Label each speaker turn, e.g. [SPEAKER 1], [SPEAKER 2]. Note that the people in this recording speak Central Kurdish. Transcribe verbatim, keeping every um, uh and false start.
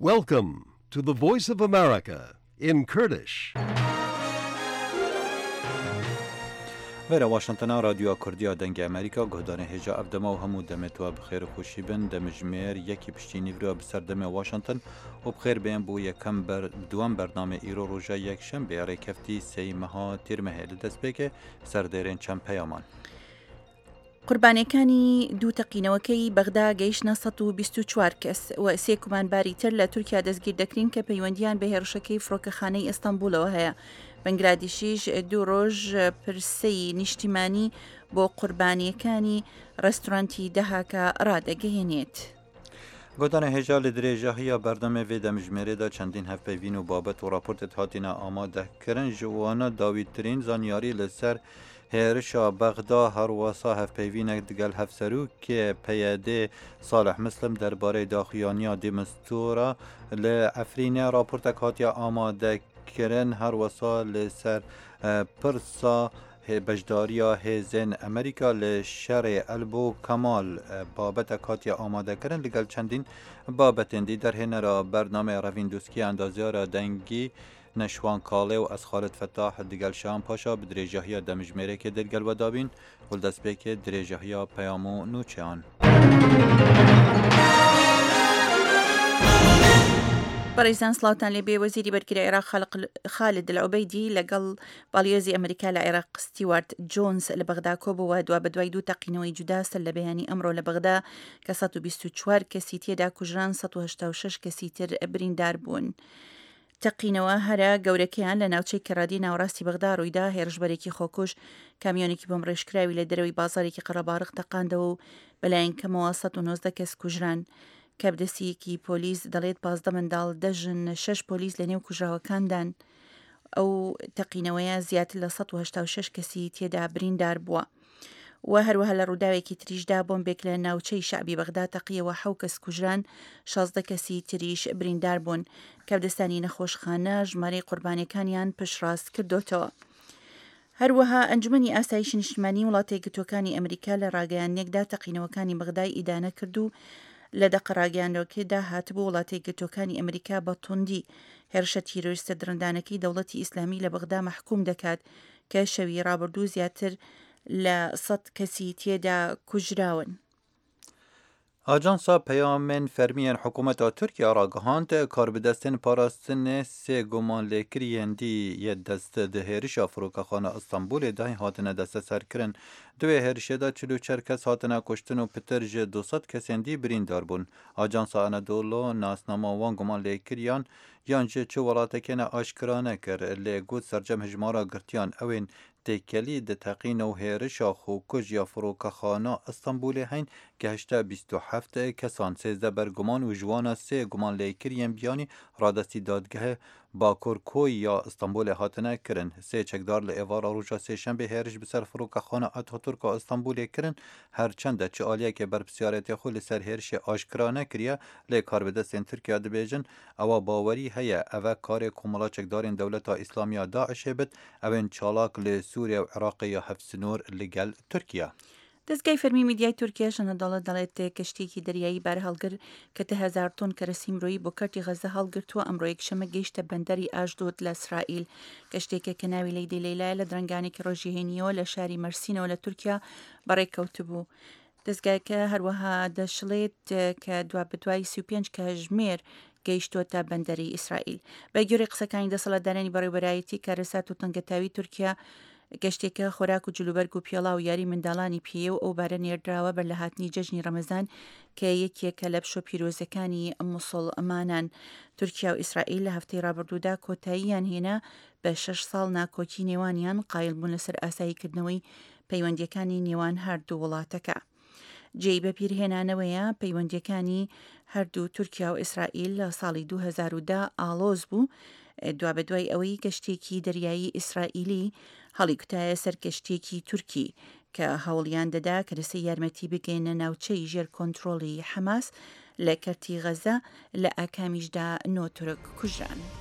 [SPEAKER 1] Welcome to the Voice of America in Kurdish.
[SPEAKER 2] ویرا واشنطن رادیو کردیا دنگ امریکا گهدانه هجا افدما و همو دمت و بخیر خوشی بن دمجمیر یکی پشتی نیورو بسر دم واشنطن و بخیر بین بو یکم بر دوام برنامه ایرو روژا یک شم بیاره کفتی سی مها تیر مهل دست بکه سردیرین چند پیامان.
[SPEAKER 3] قوربانیەکانی دوو تەقینەوەکەی بەغدا گەیشتنە سەد و بیست و چوار کەس و سێ کومانباری تر لە تورکیا دەستگیر دەکرین کە پەیوەندیان بە هێرشەکەی فڕۆکەخانەی ئەستەمبولەوە هەیە. بەنگلادیشیش دوو ڕۆژ پرسەی نیشتیمانی بۆ قوربانیەکانی ڕێستۆرانتی دەهاکە ڕادەگەهێنێت.
[SPEAKER 2] گۆدانە هێژا لە درێژەهەیە بەردەمە وێ دەمژمێرێدا چەندین هەفپەیڤین و بابەت و راپۆرتت هاتینە ئامادەکردن ژوانە داویترین زانیاری لەسەر هێرشا بەغدا هەروەسا هەفپەیڤینێک دگەل هەفسەرۆکێ پەیەدێ ساڵح مسلم دەربارەی داخوایانیا دێمەستۆرە لە ئەفرینە راپۆرتێک هاتیە ئامادەکردن هەروەسا لەسەر پرسا بەشداریە هێزن ئەمریکا لە شەڕێ ئەلبۆ کەمال بابەتێک هاتیە ئامادەکردن لەگەڵ چەندین بابەتێندی دەرهێنەرە بەرنامەی ڕەڤیندوسکی ئەندازیارە دەنگی نشوان کاله و از خالد فتاح دیگل شام پاشا به درجه‌های دمجمره که دلگل و دابین ولدست به که درجه‌های پیامو نوچان
[SPEAKER 3] بەڕێزان سڵاوتان لێبێ وەزیری بەرگری عێراق خالد العوبەیدی لەگەڵ باڵیۆزی ئەمریکا لە عێراق ستیوارت جۆنس لە بەغدا کۆبەوە دوا بەدوای دوو تەقینەوەی جودا سەر لە بەیانی ئەمڕۆ لە بەغدا کە سەد و بیست و چوار کەسی تێدا کوژران سەد و هەشتا و شەش کەسی تر بریندار بوون. تەقینەوە هەرە گەورەکەیان لە ناوچەی کەڕادی ناوڕاستی بەغدا ڕوویدا هێرشبەرێکی خۆکوش کامیۆنێکی بۆم ڕێژکراوی لە دەرەوەی بازارێکی قەرەباڕق تەقاندەوە و بەلایەن کەمەوە سەد و نۆزدە کەس کوژران. کەبدەسیەکی پۆلیس دەڵێت پازدە منداڵ دەژن شەش پۆلیس لە نێو کوژراوەکاندان. ئەو تەقینەوەیە زیاتر لە سەد و هەشتا و شەش کەسی تێدا بریندار بووە. و هەروەها لە ڕووداوێکی تریشدا بۆمبێک لە ناوچەی شعبی بەغدا تەقیەوە حەو کەس کوژران شازدە کەسی تریش بریندار بوون. کەبدەستانی نەخۆشخانە ژمارەی قوربانیەکانیان پشتڕاست کردوتەوە. هەروەها ئەنجومەنی ئاسایشی نیشتیمانی وڵاتی یەکگرتووەکانی ئەمریکا لە ڕاگەیانێکدا تەقینەوەکانی بەغدای ئیدانە کرد و لە دەقە ڕاگەیاندەوەکەدا هاتبوو وڵاتی یەکگرتووەکانی ئەمریکا بە توندی هێرشە تیرۆریستە درەندانەکەی دەوڵەتی ئیسلامی لە بەغدا مەحکوم دەکات کە شەوی ڕابردوو زیاتر لە سەد کەسی تێدا کوژراون.
[SPEAKER 2] آژانسا پیامن فرمیان حکومت ترکیه را گهاند کاربدستن پاراستن سه گمان لکریندی یه دست دهرش فروکخانه استانبول ده هاتنه دست سرکرن دوی هرشه دا چلو چرکس هاتنه کشتن و پتر جه دوصد کسیندی بریندار بون. آژانسا انادولو ناسنامه وان گمان لکریان یانجه چه ولاتکن آشکرانه کر لگود سرجم هجمارا گرتیان اوین تکلی ده تقین و هیرشا خوکج یا فروکخانه استانبول هین گهشته بیست و هفت کسان سیزده برگمان و جوانا سه گمان لیکرین بیانی رادستی دادگاه باکورکوی یا استانبول هاتنه کرن. سه چکدار لعوار روژا سه شنبه هیرش بسر فروکخانه اتاتورک استانبول کرن هرچنده چه آلیه که بر بسیارت خود لسر هیرش آشکرانه کریه لیکار بدستین ترکیه دبیجن او باوری هیا او کار کمالا چکدارین دولت اسلامی داعش بد اوین چالاک لسوریه و عراق یا حفظنور لگل ترکیه.
[SPEAKER 3] دەستگای فەرمی میدیای تورکیا شەنەداڵە دەڵێت کەشتێکی دەریایی بار هەڵگر کە تە هەزار تۆن کەرەسی مرۆیی بۆ کەرتی غەزە هەڵگرتووە ئەمڕۆ یەکشەمە گەیشتە بەندەری ئاشدۆد لە ئیسرائیل. کەشتێکە کە ناوی لەیدی لەیلایە لە درەنگانێکی ڕۆژیهێنیەوە لە شاری مەرسینەوە لە تورکیا بەڕێکەوتبوو. دەستگاکە هەروەها دەشڵێت کە دوا بەدوای سی و پێنج کاتژمێر گەیشتۆتە بەندەری ئیسرائیل. بە گوێرەی قسەکانی دەسەڵاتدارانی بەڕێوەبەرایەتی کارەسات و تەنگەتاوی تورکیا گەشتێکە خۆراک و جلوبەرگ و پیاڵا و یاری منداڵانی پێ و ئەو بارە نێردراوە بەر لە هاتنی جەژنی ڕەمەزان کە یەکێکە لە بشۆ پیرۆزەکانی موسڵمانان. تورکیا و ئیسرائیل لە هەفتەی ڕابردوودا کۆتاییان هێنا بە شەش ساڵ ناکۆکی نێوانیان قایل بوون لەسەر ئاساییکردنەوەی پەیوەندیەکانی نێوان هەردوو وڵاتەکە. جێی بە پیرهێنانەوەیە پەیوەندیەکانی هەردوو تورکیا و ئیسرائیل لە ساڵی دوو هەزار و ده ئاڵۆز بوو دوا بەدوای ئەوەی گەشتێکی دەریایی ئیسرائیلی هەڵی کوتایە سەر گەشتێکی تورکی کە هەوڵیان دەدا کە دەسەی یارمەتی بگەینە ناوچەی ژێر کۆنتڕۆڵی حەماس لە کەرتی غەزە لە ئاکامیشدا نۆ تورک کوژران.